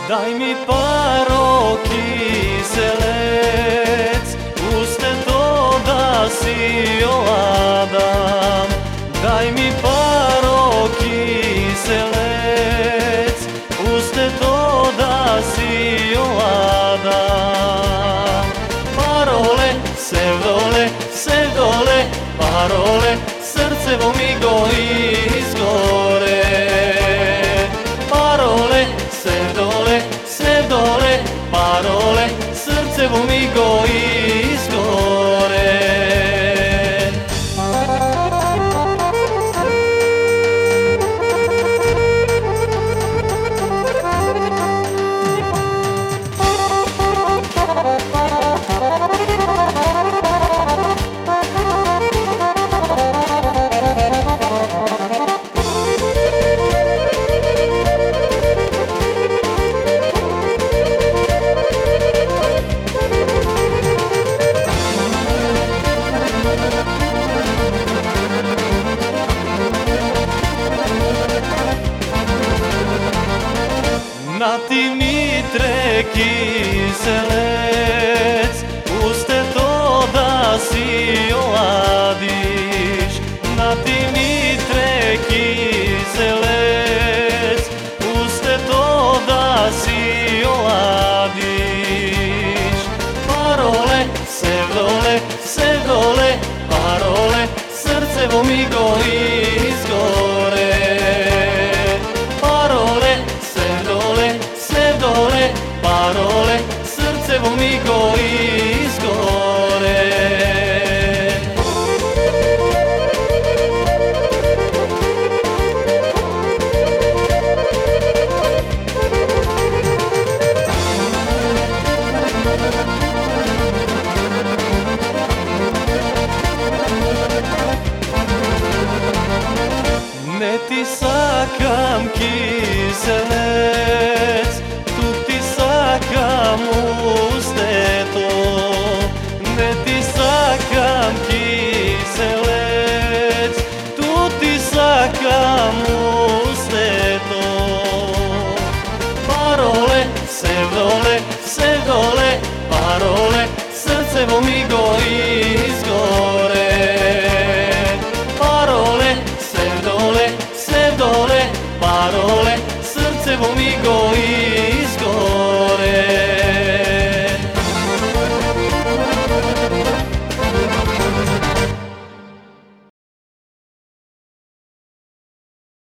Daj mi paro kiselec, puste to da si ovladam. Daj mi paro kiselec, puste to da si ovladam. Parole, sev dole, parole, srce vo mi goji izgore. Parole, sev dole, parole, srce vo mi goji izgore. Na ti Mitre kiselec, puste to da si oladiš. Na ti Mitre kiselec, puste to da si oladiš. Parole, sev dole, parole, srce vo mi goji izgore. Parole, sev dole, parole, srce vo mi goji izgore. Ne ti sakam kiselec, tu ti sakam usteto. Ne ti sakam kiselec, tu ti sakam usteto. Parole, sev dole, parole, srce vo mi goji izgore. Parole, sev dole, parole, srce vo mi goji